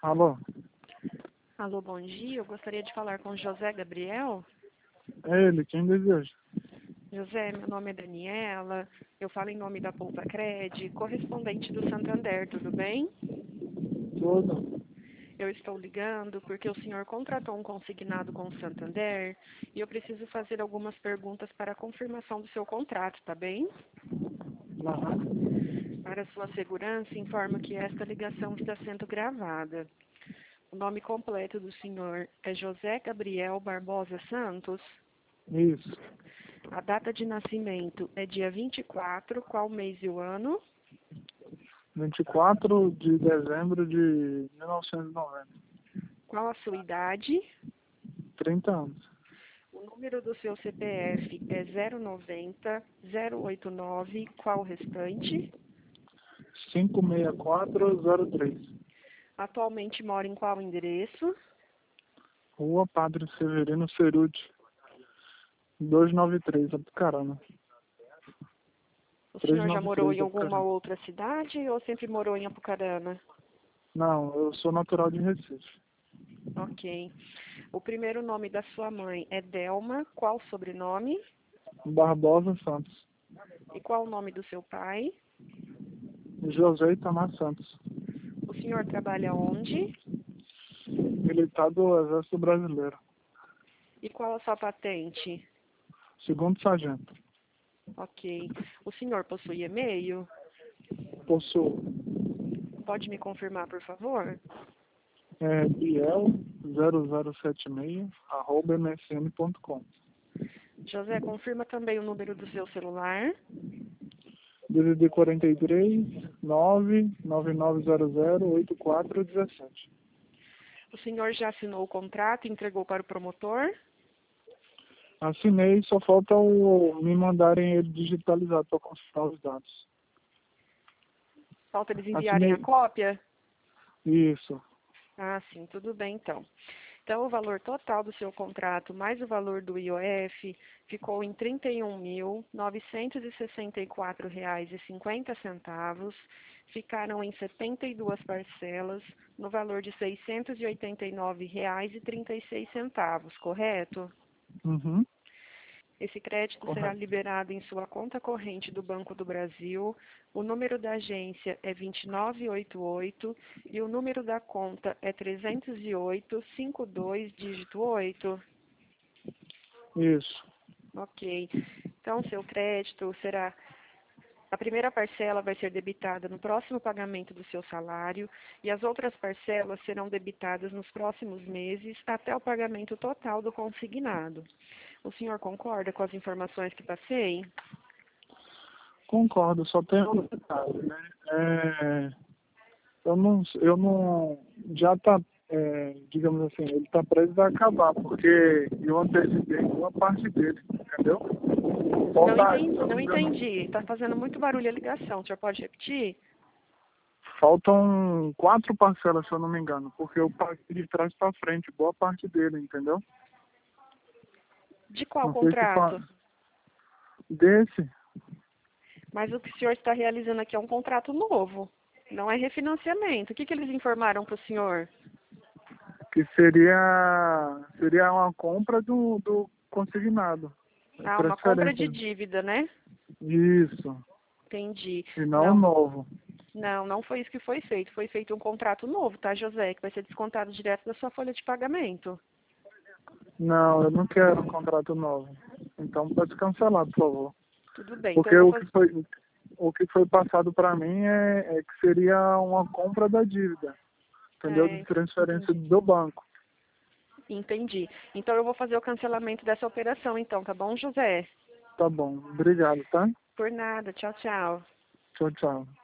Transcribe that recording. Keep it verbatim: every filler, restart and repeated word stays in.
Alô? Alô, bom dia. Eu gostaria de falar com José Gabriel. É ele, quem deseja? José, meu nome é Daniela. Eu falo em nome da Poupa Cred, correspondente do Santander, tudo bem? Tudo. Eu estou ligando porque o senhor contratou um consignado com o Santander e eu preciso fazer algumas perguntas para a confirmação do seu contrato, tá bem? Aham. Para sua segurança, informo que esta ligação está sendo gravada. O nome completo do senhor é José Gabriel Barbosa Santos. Isso. A data de nascimento é dia vinte e quatro, qual mês e o ano? vinte e quatro de dezembro de mil novecentos e noventa. Qual a sua idade? trinta anos. O número do seu C P F é zero noventa, zero oitenta e nove, qual o restante? cinco seis quatro zero três. Atualmente mora em qual endereço? Rua Padre Severino Ceruti, duzentos e noventa e três, Apucarana. O senhor já trezentos e noventa e morou três, em alguma Apucarana. outra cidade ou sempre morou em Apucarana? Não, eu sou natural de Recife. Ok. O primeiro nome da sua mãe é Delma, qual o sobrenome? Barbosa Santos. E qual o nome do seu pai? José Itamar Santos. O senhor trabalha onde? Militar do Exército Brasileiro. E qual a sua patente? Segundo sargento. Ok. O senhor possui e-mail? Possuo. Pode me confirmar, por favor? É biel zero zero sete seis arroba msn ponto com. José, confirma também o número do seu celular. D D D quarenta e três, nove nove nove zero zero oito quatro um sete. O senhor já assinou o contrato e entregou para o promotor? Assinei, só falta o, me mandarem ele digitalizado para consultar os dados. Falta eles enviarem a Assinei. cópia? Isso. Ah, sim, tudo bem então. Então, o valor total do seu contrato mais o valor do I O F ficou em trinta e um mil, novecentos e sessenta e quatro reais e cinquenta centavos. Ficaram em setenta e duas parcelas, no valor de seiscentos e oitenta e nove reais e trinta e seis centavos, correto? Uhum. Esse crédito será Correto. liberado em sua conta corrente do Banco do Brasil. O número da agência é vinte e nove oitenta e oito e o número da conta é trezentos e oito, cinquenta e dois, dígito oito. Isso. Ok. Então, seu crédito será... A primeira parcela vai ser debitada no próximo pagamento do seu salário e as outras parcelas serão debitadas nos próximos meses até o pagamento total do consignado. O senhor concorda com as informações que passei? Concordo, só tem um detalhe, né? É, eu não, eu não, já tá, é, digamos assim, ele tá prestes a acabar, porque eu antecipei uma parte dele, entendeu? Não Falta, entendi, se eu não não me engano, entendi. Está fazendo muito barulho a ligação. O senhor pode repetir? faltam quatro parcelas, se eu não me engano, porque eu paguei de trás para frente, boa parte dele, entendeu? De qual Não sei se fa... contrato? desse, Mas o que o senhor está realizando aqui é um contrato novo. Não é refinanciamento. O que, que eles informaram para o senhor? que seria, seria uma compra do, do consignado, Ah, uma compra de transferência. dívida, né? Isso, Entendi. e não Não, novo. não, não foi isso que foi feito. Foi feito um contrato novo, tá, José? Que vai ser descontado direto da sua folha de pagamento. Não, eu não quero um contrato novo. Então pode cancelar, por favor. Tudo bem. Então Porque eu vou o fazer... que foi, o que foi passado para mim é, é que seria uma compra da dívida, entendeu? De É, transferência entendi. do banco. Entendi. Então eu vou fazer o cancelamento dessa operação, então, tá bom, José? Tá bom, obrigado, tá? Por nada. Tchau, tchau. Tchau, tchau.